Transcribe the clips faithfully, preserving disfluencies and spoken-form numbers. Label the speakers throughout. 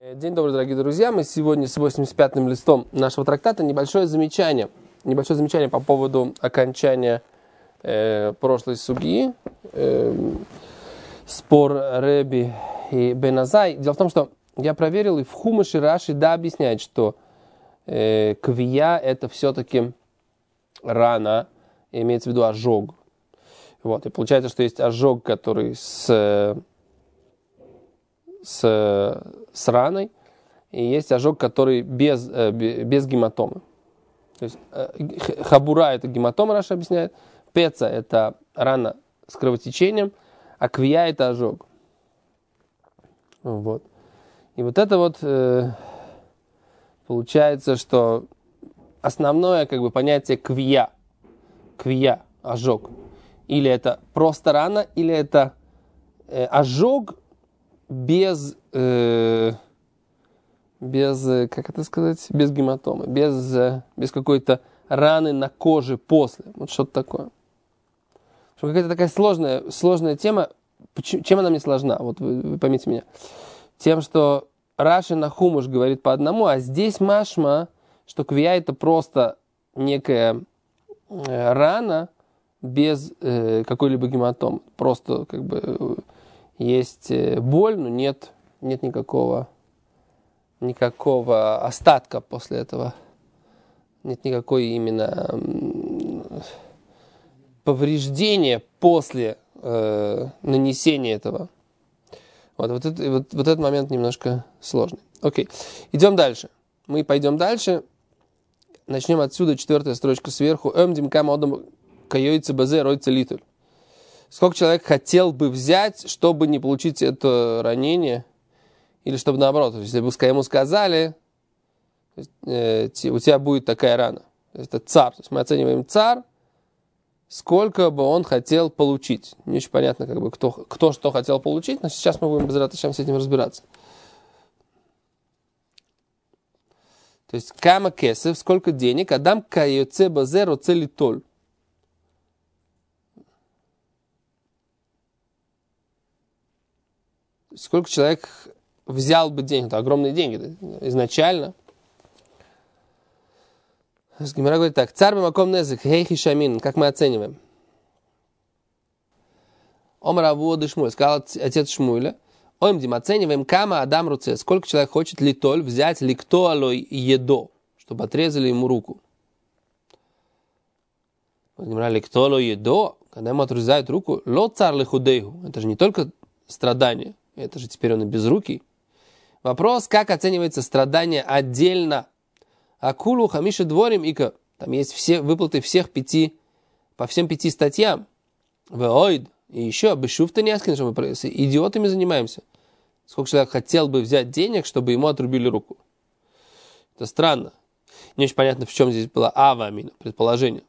Speaker 1: День добрый, дорогие друзья. Мы сегодня с восемьдесят пятым листом нашего трактата. Небольшое замечание. Небольшое замечание по поводу окончания э, прошлой суги. Э, спор Реби и Бен Азай. Дело в том, что я проверил, и в Хумаше Раши да объясняет, что э, квия это все-таки рана, имеется в виду ожог. Вот. И получается, что есть ожог, который с... С, с раной, и есть ожог, который без, без гематомы. То есть хабура это гематома, Раша объясняет, пеца это рана с кровотечением, а квия это ожог. Вот. И вот это вот э, получается, что основное как бы понятие квия, квия, ожог, или это просто рана, или это э, ожог, без, э, без, как это сказать, без гематомы, без, э, без какой-то раны на коже после, вот что-то такое. Какая-то такая сложная, сложная тема. Чем она мне сложна? Вот вы, вы поймите меня. Тем, что Раши на Хумуш говорит по одному, а здесь машма, что квия это просто некая э, рана без э, какой-либо гематомы. Просто как бы... Э, Есть боль, но нет, нет никакого, никакого остатка после этого. Нет никакой именно повреждения после э, нанесения этого. Вот, вот, это, вот, вот этот момент немножко сложный. Окей, идем дальше. Мы пойдем дальше. Начнем отсюда, четвертая строчка сверху. Эм димкам одам кайойцы базе ройцы литуль. Сколько человек хотел бы взять, чтобы не получить это ранение, или чтобы наоборот, если бы ему сказали, э, у тебя будет такая рана. Это цар. То есть мы оцениваем цар, сколько бы он хотел получить. Не очень понятно, как бы, кто, кто что хотел получить, но сейчас мы будем без раташам с этим разбираться. То есть кама кесев, сколько денег, адам кайоце базеро целитоль. Сколько человек взял бы денег? Это огромные деньги изначально. Гемара говорит так. Царь бамаком незек, хейхи шамин. Как мы оцениваем? Омар Авуоды Шмуль. Сказал отец Шмуля. Оймдим, оцениваем кама адам руце. Сколько человек хочет литоль взять ликто алой едо, чтобы отрезали ему руку. Гемара ликто алой едо. Когда ему отрезают руку, ло цар лихудейху. Это же не только страдание. Это же теперь он и безрукий. Вопрос, как оценивается страдание отдельно. Акулу хамиша дворим ика. Там есть все выплаты всех пяти, по всем пяти статьям. Веоид. И еще, бешуфта не аскин, что мы с идиотами занимаемся. Сколько человек хотел бы взять денег, чтобы ему отрубили руку. Это странно. Не очень понятно, в чем здесь была ава амина, предположение.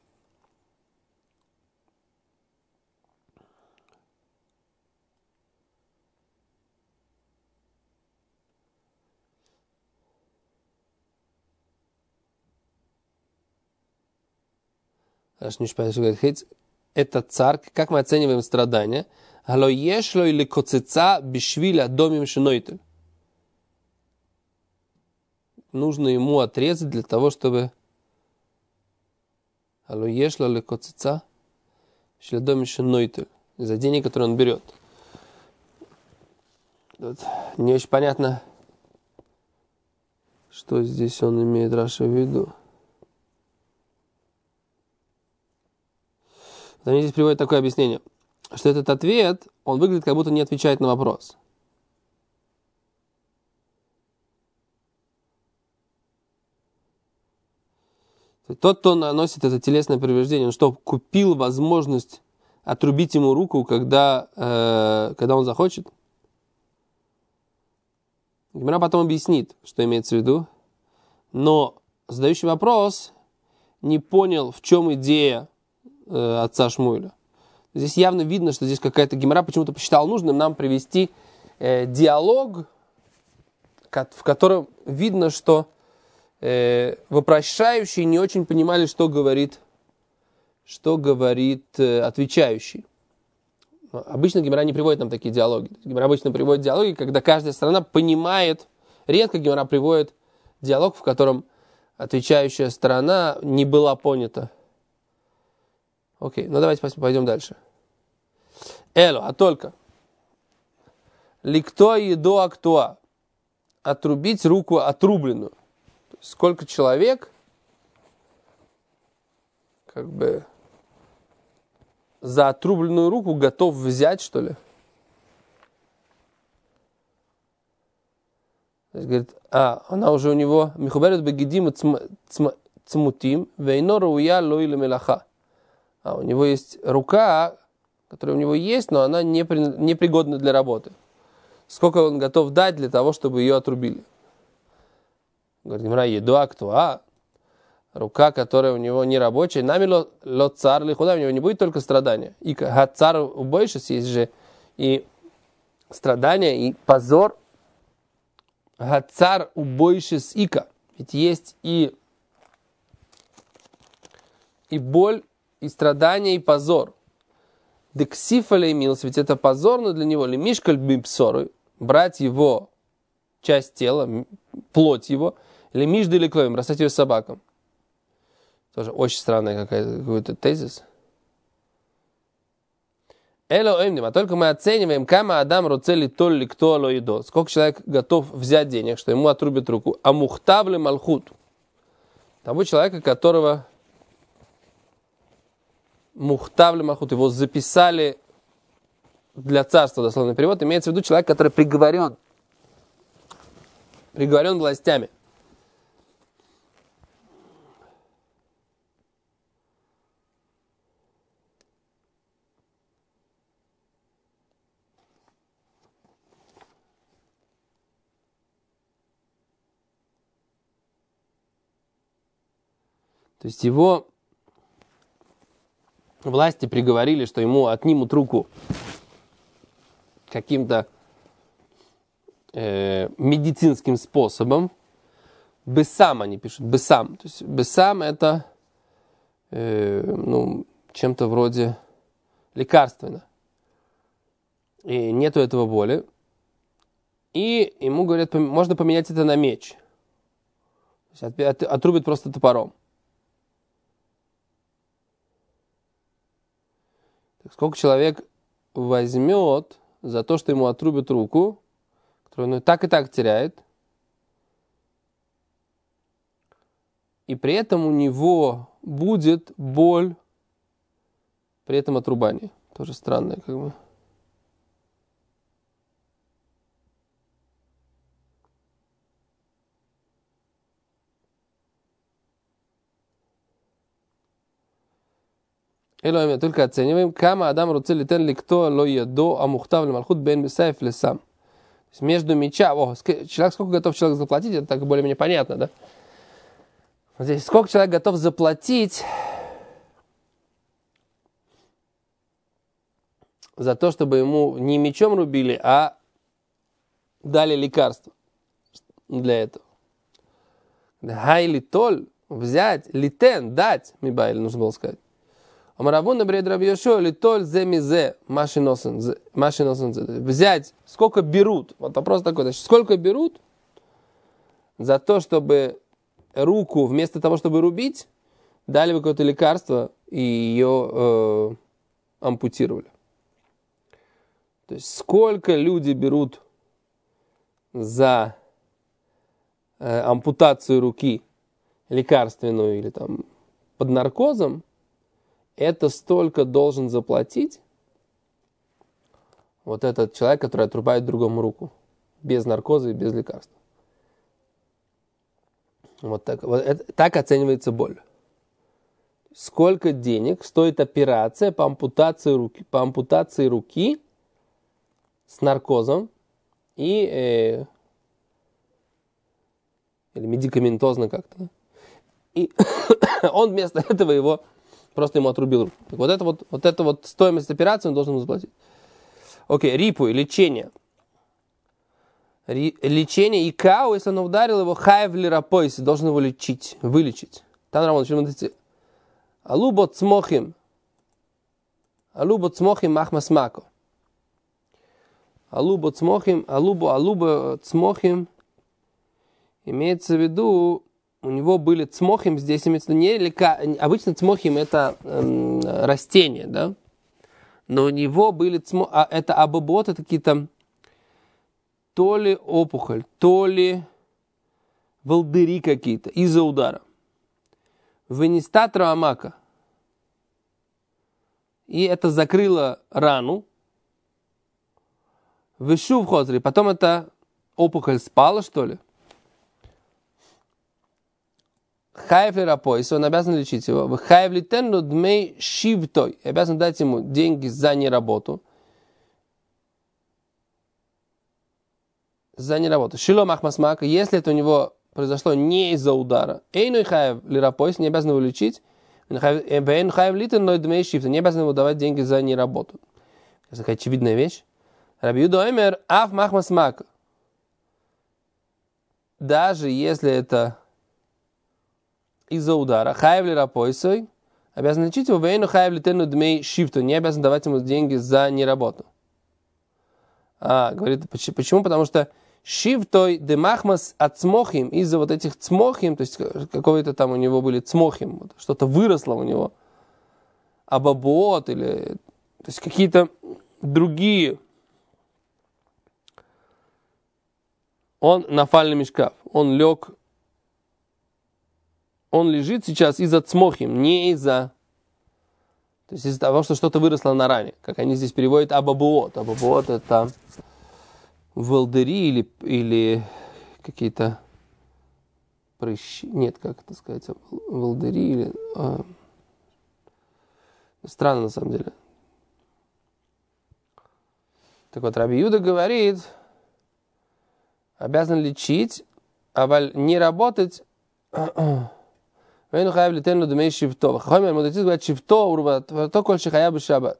Speaker 1: Это царь, как мы оцениваем страдания? Нужно ему отрезать для того, чтобы за деньги, которые он берет. Не очень понятно, что здесь он имеет Раша в виду. Они здесь приводят такое объяснение, что этот ответ, он выглядит, как будто не отвечает на вопрос. Тот, кто наносит это телесное повреждение, он что, купил возможность отрубить ему руку, когда, э, когда он захочет? Гемара потом объяснит, что имеется в виду, но задающий вопрос не понял, в чем идея отца Шмуэля. Здесь явно видно, что здесь какая-то гемара почему-то посчитала нужным нам привести э, диалог, в котором видно, что э, вопрошающие не очень понимали, что говорит, что говорит э, отвечающий. Обычно гемара не приводит нам такие диалоги. Гемара обычно приводит диалоги, когда каждая сторона понимает Редко Гемара приводит диалог, в котором отвечающая сторона не была понята. Окей, ну давайте пойдем дальше. Эло, а только. Ликто еду актуа. Отрубить руку отрубленную. Сколько человек как бы за отрубленную руку готов взять, что ли? То есть, говорит, а, она уже у него михуберет бегидим цмутим вейнора уя лоили мелаха. А у него есть рука, которая у него есть, но она не, при, не пригодна для работы. Сколько он готов дать для того, чтобы ее отрубили? Говорит, Гемара, еду актуа. Рука, которая у него не рабочая, нами ло цар лихуда, у него не будет только страдания. И цар убойше есть же и страдания, и позор. Цар убойше с ика. Ведь есть и, и боль, и страдания, и позор. Дексифале имелся, ведь это позорно для него. Лемишкаль бимпсоры, брать его часть тела, плоть его, лемишды или клоем, бросать ее собакам. Тоже очень странный какой-то тезис. Эло эмним, а только мы оцениваем, кама адам руцели толли кто ало едо. Сколько человек готов взять денег, что ему отрубят руку. А мухтавли малхут. Того человека, которого мухтавли малхут, его записали для царства, дословный перевод, имеется в виду человек, который приговорен. Приговорен властями. То есть его власти приговорили, что ему отнимут руку каким-то э, медицинским способом. Бесам они пишут, бесам. То есть бесам это э, ну, чем-то вроде лекарственно. И нету этого боли. И ему говорят, можно поменять это на меч. То есть от, от, отрубят просто топором. Сколько человек возьмет за то, что ему отрубят руку, которую он так и так теряет, и при этом у него будет боль при этом отрубании. Тоже странное, как бы. Элоим, только оцениваем, кама адам руци литен ликто ло едо амухтав лемалхут бен бисаев лесам. То есть между меча, о, человек, сколько готов человек заплатить, это так более-менее понятно, да? Вот здесь, сколько человек готов заплатить за то, чтобы ему не мечом рубили, а дали лекарство для этого. Хай литоль, взять, литен, дать, мибайль, нужно было сказать. Амаравун бред Рав Йошуа литоль зе мизе машиносен взять, сколько берут, вот вопрос такой, значит, сколько берут за то, чтобы руку вместо того, чтобы рубить, дали бы какое-то лекарство и ее э, ампутировали. То есть сколько люди берут за э, ампутацию руки лекарственную или там под наркозом, это столько должен заплатить вот этот человек, который отрубает другому руку. Без наркоза и без лекарства. Вот так, вот это, так оценивается боль. Сколько денег стоит операция по ампутации руки, по ампутации руки с наркозом и э, или медикаментозно как-то. И он вместо этого его просто ему отрубил руку. Так вот это вот, вот это вот стоимость операции он должен заплатить. Окей, рипу, лечение. Ри, лечение и кау, если он ударил его, хайв лирапойс, должен его лечить, вылечить. Там равно начнем. Алубо цмохим. Алубо цмохим махмасмако. Алубо цмохим, алубо, алубо цмохим Имеется в виду, у него были цмохим, здесь имеется в виду не лека, обычно цмохим это эм, растение, да? Но у него были цмохим, а это абабот, это какие-то то ли опухоль, то ли волдыри какие-то из-за удара. Вынеста травмака. И это закрыло рану. Вышу в хозре. Потом эта опухоль спала, что ли? Хаев ли рапойс, он обязан лечить его. Хаев ли тенну дмей шивтой. Обязан дать ему деньги за неработу. За неработу. Шило махмасмака, если это у него произошло не из-за удара. Эйной хаев ли рапойс, не обязан его лечить. Бейн хаев ли тенну дмей шивтой, не обязан ему давать деньги за неработу. Это такая очевидная вещь. Раби Юда омер аф махмасмака. Даже если это из-за удара, хаев ли рапойсой, обязан лечить его, вейну хаев ли тенну дмей шифту, не обязан давать ему деньги за неработу. А, говорит, почему? Потому что шифтой демахмас от цмохим, из-за вот этих цмохим, то есть какого-то там у него были цмохим, вот, что-то выросло у него, абабот или, то есть какие-то другие. Он нафальный мешкав, он лег, он лежит сейчас из-за цмохим, не из-за, то есть из-за того, что что-то выросло на ране, как они здесь переводят абабуот. Абабуот это волдыри или, или какие-то прыщи, нет, как это сказать, волдыри или, а, странно на самом деле. Так вот, Раби Юда говорит, обязан лечить, а не работать. Вейну хаев литену дмей шивто. Хомер мудрец говорит шивто урва то коль шихая бешабат.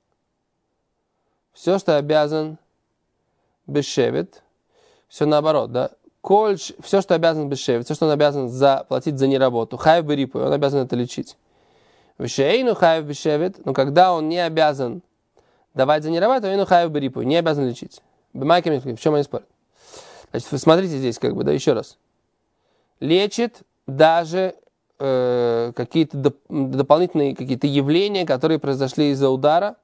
Speaker 1: Все, что обязан бешевет, все наоборот, да. Коль, все, что обязан бешевет, все, что он обязан заплатить за неработу. Хаев берипу, он обязан это лечить. Вешейну хаев бешевет, но когда он не обязан давать за неработу, вейну хаев берипу, не обязан лечить. Бемайками, в чем они спорят? Значит, смотрите здесь, как бы, да, еще раз. Лечит даже э, какие-то доп- дополнительные какие-то явления, которые произошли из-за удара,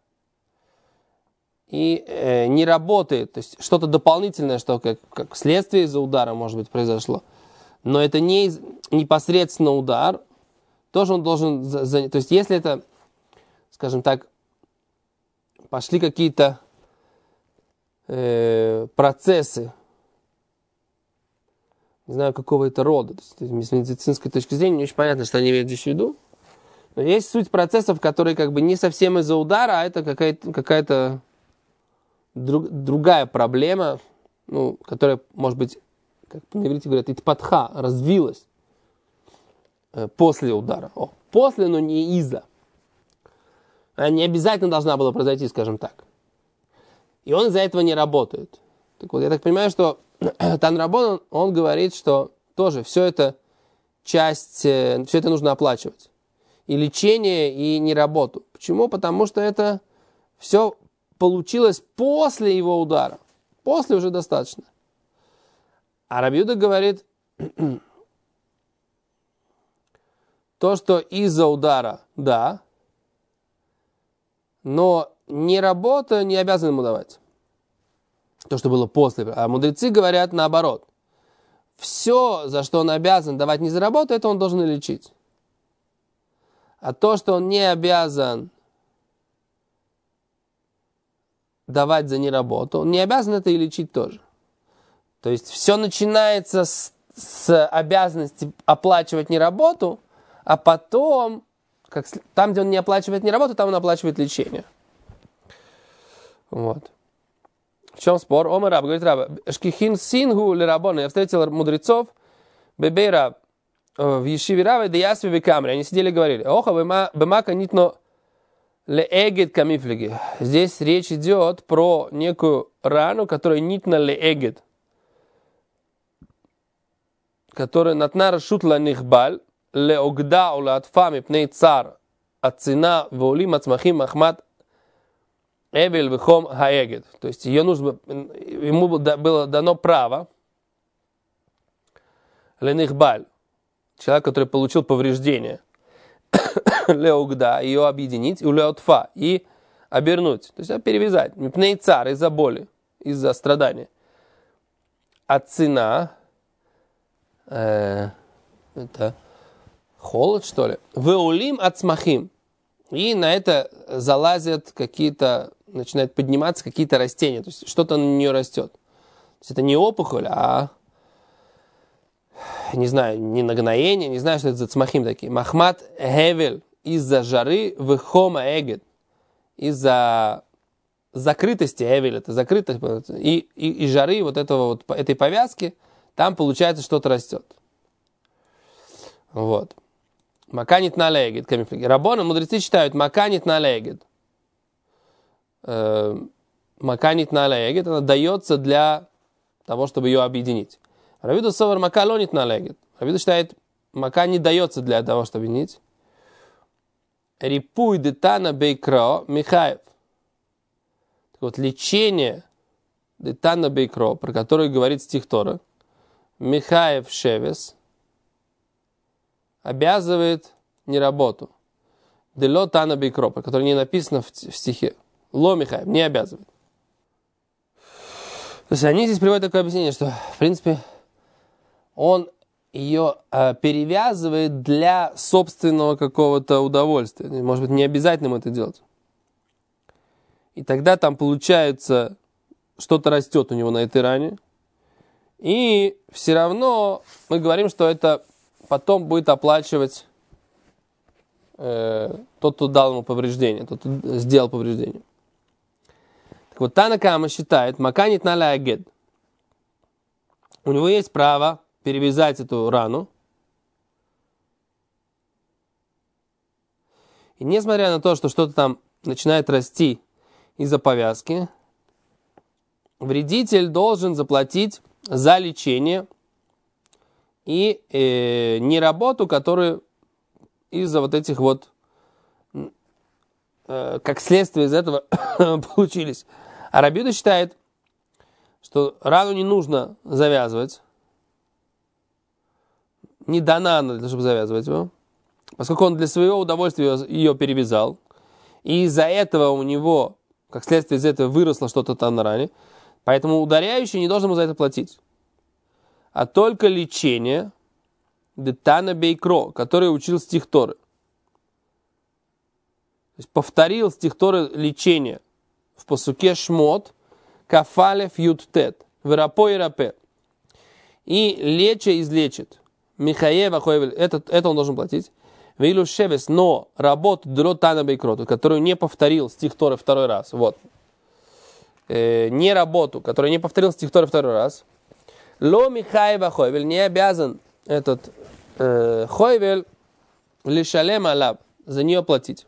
Speaker 1: и э, не работает, то есть что-то дополнительное, что как, как следствие из-за удара, может быть, произошло. Но это не из, непосредственно удар, тоже он должен, за, за, то есть если это, скажем так, пошли какие-то э, процессы, не знаю, какого это рода. То есть, с медицинской точки зрения не очень понятно, что они имеют здесь в виду. Но есть суть процессов, которые как бы не совсем из-за удара, а это какая-то, какая-то друг, другая проблема, ну, которая, может быть, как на иврите говорят, итпатха, развилась э, после удара. О, после, но не из-за. Она не обязательно должна была произойти, скажем так. И он из-за этого не работает. Так вот, я так понимаю, что Танрабон, он говорит, что тоже все это часть, все это нужно оплачивать. И лечение, и не работу. Почему? Потому что это все получилось после его удара. После уже достаточно. А Раби Юда говорит, то, что из-за удара, да, но не работа не обязан ему давать. То, что было после. А мудрецы говорят наоборот. Все, за что он обязан давать не за работу, это он должен и лечить. А то, что он не обязан давать за неработу, он не обязан это и лечить тоже. То есть все начинается с, с обязанности оплачивать неработу, а потом, как, там, где он не оплачивает неработу, там он оплачивает лечение. Вот. В чем спор? Омар Раб, говорит Раб, шкихин сингу ле рабона. Я встретил мудрецов, бебей Раб, в Ешиве Рава, да ясви в камере. Они сидели и говорили, оха, бемака нитно ле эгет камифлиги. Здесь речь идет про некую рану, которая нитно ле эгет, которая натна рашут ла нихбаль, ле огда ула атфами пней цар, ацина веолим ацмахим махмат Эвель вихом хаэгет. То есть ее нужно, ему было дано право ленихбаль, человек, который получил повреждение, леугда, ее объединить, у леотфа, и обернуть, то есть перевязать, мипнейцар, из-за боли, из-за страдания. А цена, э, это холод, что ли, веулим ацмахим, и на это залазят какие-то, начинают подниматься какие-то растения, то есть что-то на нее растет. То есть это не опухоль, а, не знаю, не нагноение, не знаю, что это за цмахим такие. Махмат гевель, из-за жары, вехома эгет, из-за закрытости, гевель, это закрытость, и, и, и жары вот, этого, вот этой повязки, там получается что-то растет. Вот. Маканит налегет, камифлиги. Раббоны, мудрецы читают, маканит налегет. Маканит налегет, она дается для того, чтобы ее объединить. Равиду совар мака лонит налегет. Равиду считает, мака не дается для того, чтобы объединить. Рипуй детана бейкро Михаев. Так вот, лечение детана бейкро, про которое говорит стих Тора, Михаев шевес, обязывает не работу. Дело тана бейкро, про которое не написано в, в стихе. Ло Михаев, не обязывает. То есть они здесь приводят такое объяснение, что, в принципе, он ее э, перевязывает для собственного какого-то удовольствия. Может быть, не обязательно ему это делать. И тогда там получается, что-то растет у него на этой ране. И все равно мы говорим, что это потом будет оплачивать э, тот, кто дал ему повреждение, тот, кто сделал повреждение. Так вот, Тана Кама считает, маканит наля агед. У него есть право перевязать эту рану. И несмотря на то, что что-то там начинает расти из-за повязки, вредитель должен заплатить за лечение и э, не работу, которую из-за вот этих вот, э, как следствие из этого получились. А Раби Юда считает, что рану не нужно завязывать, не дана она для того, чтобы завязывать его, поскольку он для своего удовольствия ее перевязал, и из-за этого у него, как следствие из этого, выросло что-то там на ране, поэтому ударяющий не должен ему за это платить. А только лечение детана бейкро, который учил стих Торы. То есть повторил стих Торы лечение в посуке Шмот, кафалев ют-тет, верапо и рапе. И леча излечит. Михаева хойвель, это, это он должен платить. Вейлу шевес, но работу дротана бейкроту, которую не повторил стих Торы второй раз. Вот. Э, не работу, которую не повторил стих Торы второй раз. Ло Михаева хойвель, не обязан этот э, хойвель лишалем алаб, за нее платить.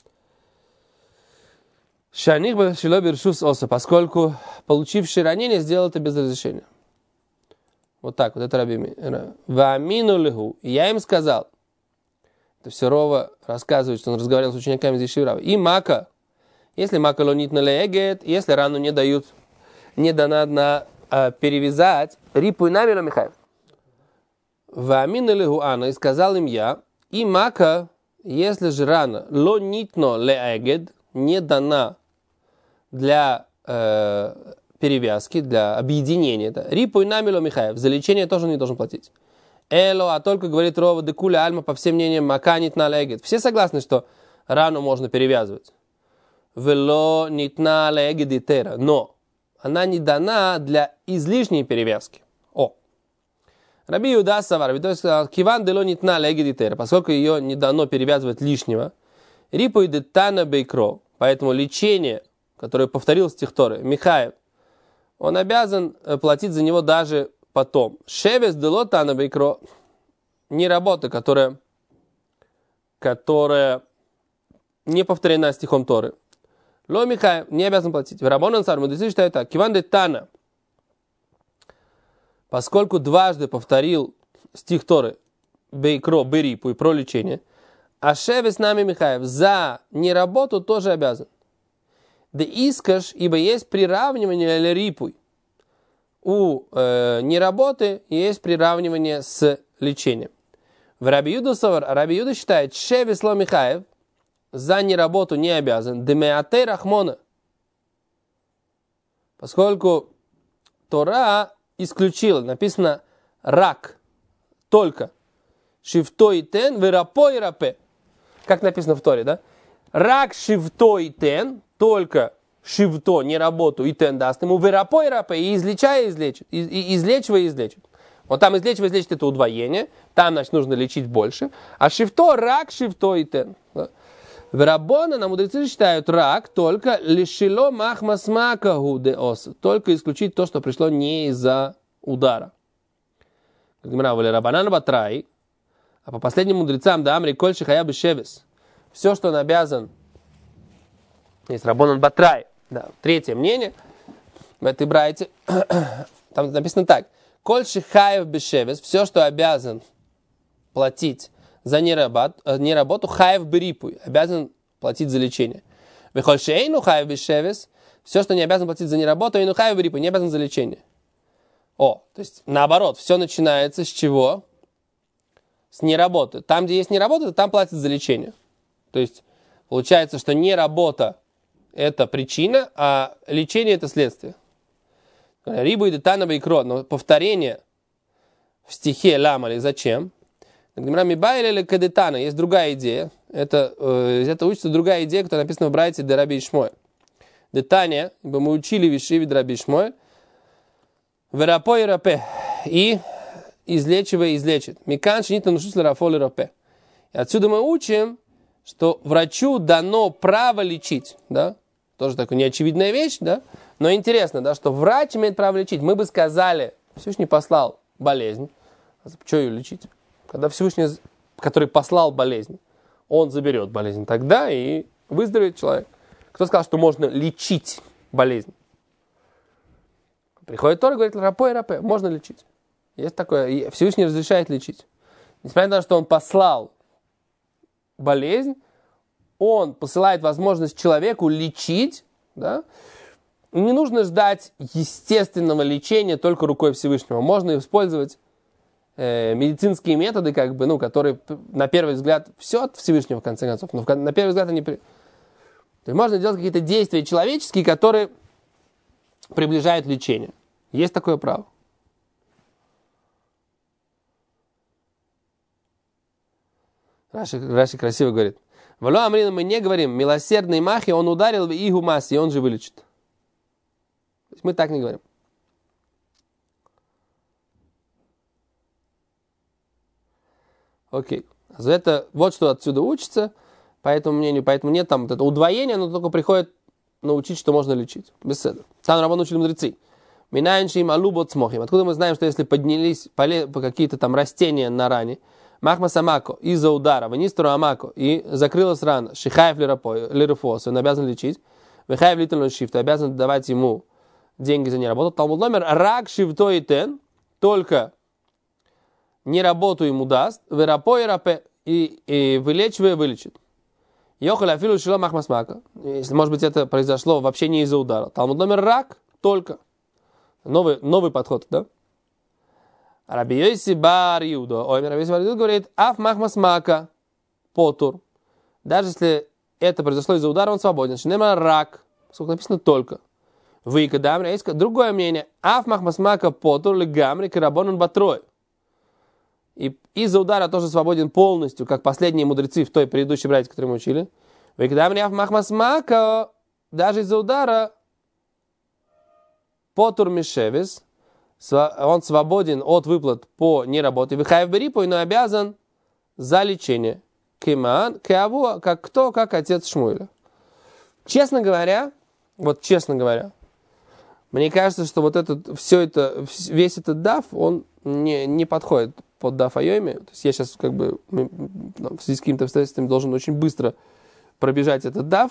Speaker 1: Шаних башило биршус оса, поскольку получивший ранение сделал это без разрешения. Вот так вот, это Раби Меир. Ваамину лиху. Я им сказал. Это все Рова рассказывает, что он разговаривал с учениками из Ешивы Рава. И мака. Если мака лонит на леегет, если рану не дают, не дана на а, перевязать, рипу и намило Михаев. Ваамину лиху ана. И сказал им я. И мака, если же рана лонитно леегет, не дана для э, перевязки, для объединения. Это рипу и намило Михаев. За лечение тоже не должен платить. Эло, а только говорит Рова декуля альма, по всем мнениям, маканит налегет. Все согласны, что рану можно перевязывать. Вело нитна легет итера. Но она не дана для излишней перевязки. О. Раби Юда Савар, то есть сказал, киван дело нитна легет итера, поскольку ее не дано перевязывать лишнего. Рипу и детана бейкро. Поэтому лечение, которое повторил стих Торы, Михаев, он обязан платить за него даже потом. Шевес дело тана бейкро, не работа, которая, которая не повторена стихом Торы. Ло Михаев не обязан платить. Раббон ансар, мудрецы считают так. Киван де тана, поскольку дважды повторил стих Торы, бейкро, берипу и про лечение, а шевес нами Михаев за неработу тоже обязан. Да искаш, ибо есть приравнивание или рипуй. У э, неработы есть приравнивание с лечение. В Раби Юда Совар, Раби Юда считает, шевесло Михаев за неработу не обязан, демеатей рахмона, поскольку Тора исключила, написано рак, только, шифто и тен, верапо и рапе, как написано в Торе, да? Рак шифто и тен, только шифто, не работу, и тен даст ему, верапо и рапе, и излечая, излечит, и, и излечивая, излечит. Вот там излечивая, излечит это удвоение, там, значит, нужно лечить больше, а шифто, рак, шифто и тен. Да? В Раббона, на мудрецы считают рак только лишило махмасмака гудеос, только исключить то, что пришло не из-за удара. Как говорили Рабанан Батрай, а по последним мудрецам, да, амри кольши хаябы шевес, все, что он обязан, есть Рабанан Батрай, да, третье мнение в этой брайте, там написано так, кольши хаяв бешевес, все, что обязан платить за неработу, неработу хаев берипуй, обязан платить за лечение. Вехольшейну хаев бешевес, все, что не обязан платить за неработу, и хаев берипуй, не обязан за лечение. О, то есть наоборот, все начинается с чего? С неработы. Там, где есть неработа, там платят за лечение. То есть получается, что неработа это причина, а лечение это следствие. Рибу и детана бейкро, но повторение в стихе ламали зачем? Есть другая идея. Это, э, это учится другая идея, которая написана в брайте де Раби Ишмоэль. Детания, ибо мы учили вишиви де Раби Ишмоэль, верапо и рапе, и излечивая, излечит. Микан шинит нанушус лерафо лерапе. И отсюда мы учим, что врачу дано право лечить, да? Тоже такая неочевидная вещь, да? Но интересно, да, что врач имеет право лечить. Мы бы сказали, Всевышний послал болезнь, а что ее лечить? Когда Всевышний, который послал болезнь, он заберет болезнь тогда и выздоровеет человек. Кто сказал, что можно лечить болезнь? Приходит Тора и говорит, рапо и рапе, можно лечить. Есть такое, Всевышний разрешает лечить. Несмотря на то, что он послал болезнь, он посылает возможность человеку лечить, да? Не нужно ждать естественного лечения только рукой Всевышнего. Можно использовать э, медицинские методы, как бы, ну, которые на первый взгляд все от Всевышнего, в конце концов, но на первый взгляд они... То есть можно делать какие-то действия человеческие, которые приближают лечение. Есть такое право. Раши, Раши красиво говорит. Вало Амрина, мы не говорим, милосердный махи, он ударил в игу масси, и он же вылечит. То есть мы так не говорим. Окей. За это вот что отсюда учится, по этому мнению, поэтому нет там вот это удвоение, оно только приходит научить, что можно лечить. Беседа. Там раббан учили мудрецы. Минаенши им алубот смохим. Откуда мы знаем, что если поднялись по какие-то там растения на ране, махма самако из-за удара, вынистру амако и закрылась рана, шихаев лирфос, он обязан лечить, вихаев литл шифт, обязан давать ему деньги за неработу. Талмуд номер рак шифто и тен, только неработу ему даст, верапо и рапе, и, и вылечивая вылечит. Йохали афилу шило махма смака. Если, может быть, это произошло вообще не из-за удара. Талмуд номер рак только. Новый, новый подход, да? Раби Йоси бар Юдо. Ой, Раби Йоси бар Юдо говорит, аф махма смака потур. Даже если это произошло из-за удара, он свободен. Шинема рак. Сколько написано только. Вы кадамри. Есть другое мнение. Аф махма смака потур легамри карабонун батрой. И из-за удара тоже свободен полностью, как последние мудрецы в той предыдущей брате, которую мы учили. Вы кадамри аф махма смака. Даже из-за удара потур мишевис. Он свободен от выплат по неработе. Вихаев берипой, но обязан за лечение. Киман, кеаву, как кто, как отец Шмуэля. Честно говоря, вот честно говоря, мне кажется, что вот этот, все это, весь этот даф, он не, не подходит под даф Айоми. То есть я сейчас как бы в связи с какими-то обстоятельствами должен очень быстро пробежать этот даф.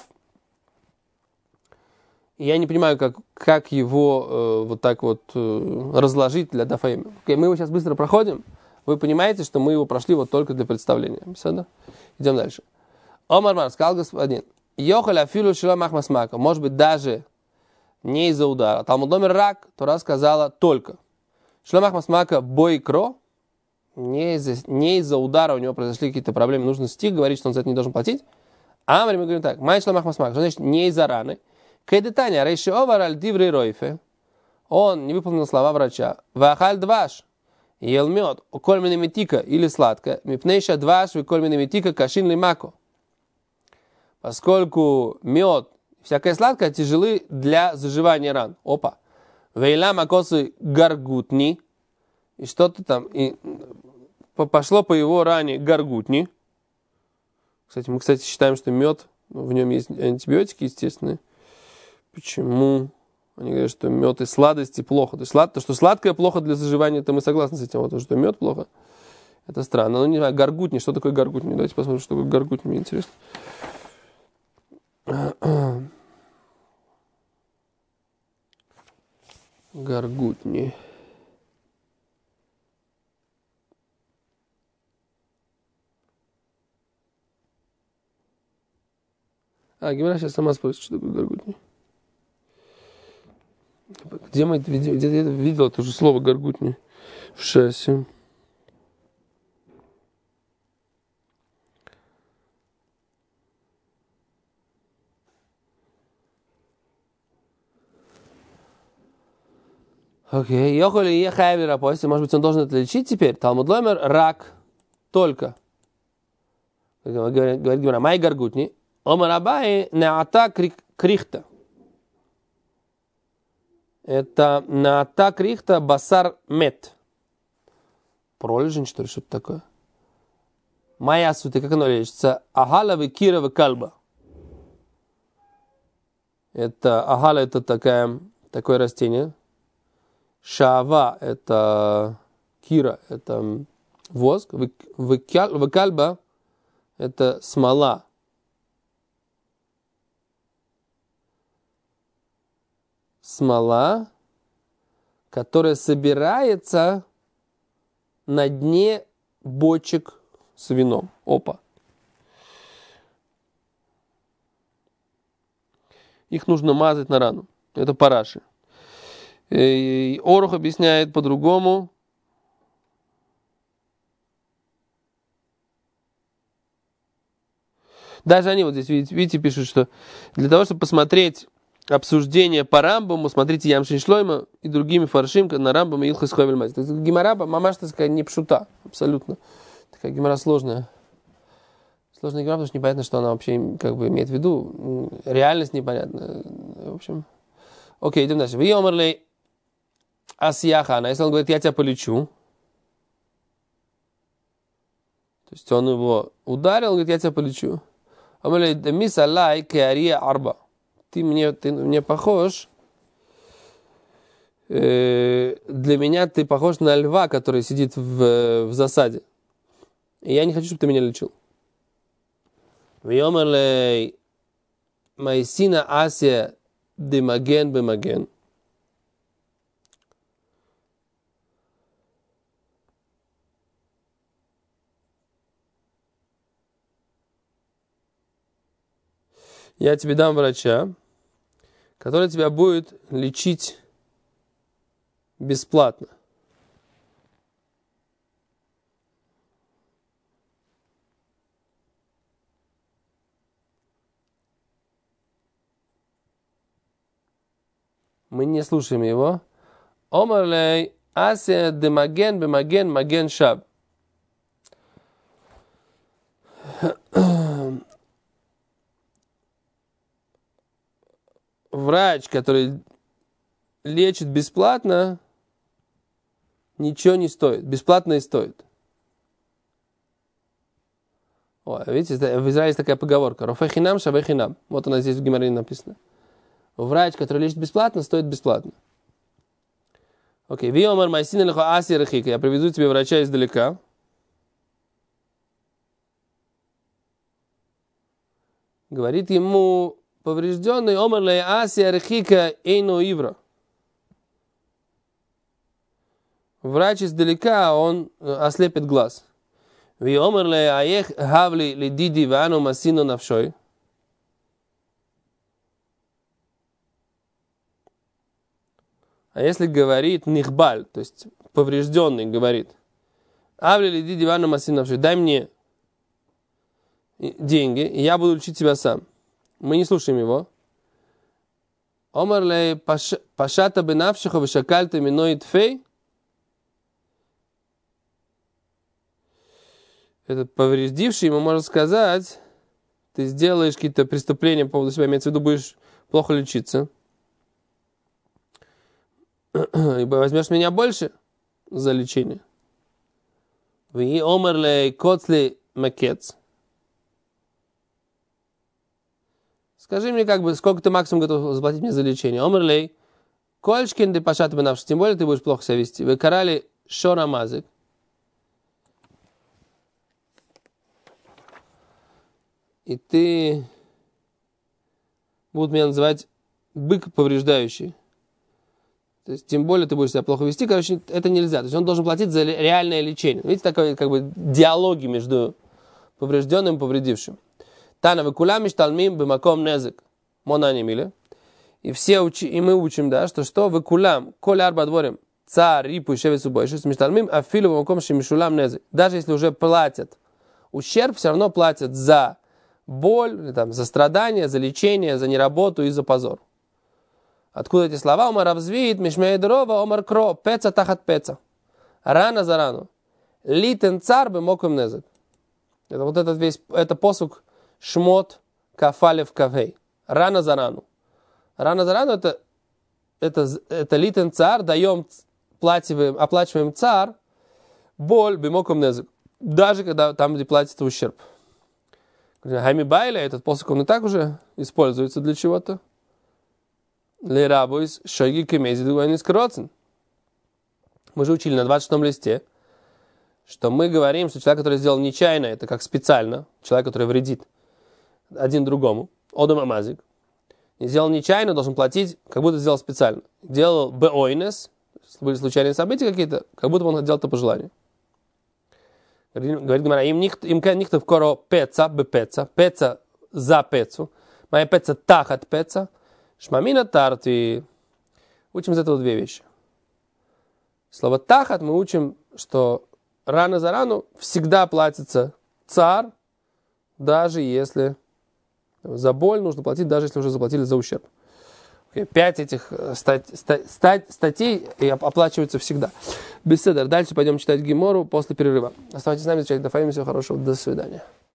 Speaker 1: Я не понимаю, как, как его э, вот так вот э, разложить для даф Айоми. Okay, мы его сейчас быстро проходим. Вы понимаете, что мы его прошли вот только для представления. Идем дальше. Омар Мар сказал господин, Йохаль афилу шила махмасмака. Может быть, даже не из-за удара. Талмуд номер рак, Тора сказала только. Шила махмасмака бойкро. не из-за, не из-за удара у него произошли какие-то проблемы, нужно стих говорить, что он за это не должен платить. А мы говорим так, майшла махмасмак, что значит не из-за раны. Кайдетания, рейши овараль диврей ройфе, он не выполнил слова врача. Вахаль дваш, ел мед, кольмина метика или сладкое, мипнейша дваш, кольмина метика, кашин лимако. Поскольку мед, всякое сладкое тяжелы для заживания ран. Опа. Вейла макосы гаргутни. И что-то там, и пошло по его ране гаргутни. Кстати, мы, кстати, считаем, что мед, в нем есть антибиотики, естественно. Почему? Они говорят, что мед и сладости плохо. То есть слад... то, что сладкое плохо для заживания, это мы согласны с этим. Вот то, что мед плохо, это странно. Ну, не знаю, гаргутни, что такое гаргутни? Давайте посмотрим, что такое гаргутни, мне интересно. Гаргутни. А, Гемара сейчас сама спросит, что такое гаргутни. Где мы это видели? Где я видел это же слово гаргутни в шасси? Окей, Йохоли е хайвер апости, может быть, он должен это лечить теперь? Талмуд ломер рак только. Говорит Гемара, май гаргутни. Омар Абай неата крихта. Это неата крихта басар мет. Пролежень, что ли, что-то такое? Моя суть, как оно лечится? Агаловы кировы кальба. Это агала, это такая, такое растение. Шава, это кира, это воск. Выкальба, это смола. Смола, которая собирается на дне бочек с вином. Опа. Их нужно мазать на рану. Это параши. И Орух объясняет по-другому. Даже они вот здесь, видите, видите, пишут, что для того, чтобы посмотреть обсуждение по Рамбаму, смотрите Ямшин Шлойма и другими фаршим на Рамбам и Илхас Ховель Мать. Гемара, мамаш, так сказать, не пшута, абсолютно. Такая гемара сложная. Сложная гемара, потому что непонятно, что она вообще как бы имеет в виду. Реальность непонятна. В общем. Окей, идем дальше. Вы омерлей асияхана. Если он говорит, я тебя полечу. То есть он его ударил, говорит, я тебя полечу. Омерлей демис алай кеария арба. Ты мне, ты мне похож, э, для меня ты похож на льва, который сидит в, в засаде. И я не хочу, чтобы ты меня лечил. Вьомерлей майсина асия демаген бемаген. Я тебе дам врача, который тебя будет лечить бесплатно. Мы не слушаем его. Омарлей асия де маген бе маген маген шаб. Врач, который лечит бесплатно, ничего не стоит. Бесплатно и стоит. О, видите, в Израиле есть такая поговорка. Рофехинам шавехинам. Вот она здесь в Гемаре написана. Врач, который лечит бесплатно, стоит бесплатно. Окей. Виомар майсин лихо аси рахика. Я привезу тебе врача издалека. Говорит ему поврежденный омарлей аси рахика эйно ивра. Врач издалека, он ослепит глаз. Виомарлей аех хавли лидиди вану масину навшой. А если говорит нихбаль, то есть поврежденный говорит, Авли лиди дивану масинавши. Дай мне деньги, и я буду лечить тебя сам. Мы не слушаем его. Омар лей пашата бенавшиха вешакальта миной тфей. Этот повредивший ему может сказать, ты сделаешь какие-то преступления по поводу себя, имеется в виду, будешь плохо лечиться. Ибо возьмешь меня больше за лечение. Вы омерлей коцли макец. Скажи мне, как бы, сколько ты максимум готов заплатить мне за лечение? Омерлей кольшкин де пашат бенавши. Тем более ты будешь плохо себя вести. Вы карали шорамазик. И ты будут меня называть бык повреждающий. То есть, тем более ты будешь себя плохо вести. Короче, это нельзя. То есть, он должен платить за реальное лечение. Видите, такой, как бы, диалоги между поврежденным и повредившим. Тана векуля мишталмим бемаком незек. Монани миле. И все учи, и мы учим, да, что что векулям, коль арба дворим, царь, рипу и шевец убойшись, мишталмим, а филу бемаком шемишулам незек. Даже если уже платят ущерб, все равно платят за боль, там, за страдания, за лечение, за неработу и за позор. Откуда эти слова? Омар авзвит, мишмеедрова, омар кро, пеца тахат пеца. Рана за рану. Литен цар бы моком незек. Это вот этот весь, это посук шмот кафалев кавей. Рана за рану. Рана за рану это, это, это литен цар, даем, плативаем, оплачиваем цар, боль бы моком незек. Даже когда там, где платится ущерб. Хайми Байля, этот посох, он и так уже используется для чего-то. Лерабойс шойги кемези дугайнис кроцен. Мы же учили на двадцать шестом листе, что мы говорим, что человек, который сделал нечаянно, это как специально, человек, который вредит один другому, одам амазик, и сделал нечаянно, должен платить, как будто сделал специально. Делал беойнес, были случайные события какие-то, как будто он делал это по желанию. Говорит Гемара, им никто в коро пеца, бепеца, пеца за пецу, моя пеца тахат пеца, шмамина тарти. Учим из этого две вещи. Слово тахат мы учим, что рано за рану всегда платится цар, даже если за боль нужно платить, даже если уже заплатили за ущерб. Пять этих стать, стать, стать, статей оплачиваются всегда. Беседер. Дальше пойдем читать Гемору после перерыва. Оставайтесь с нами, изучать Дафаим. Всего хорошего. До свидания.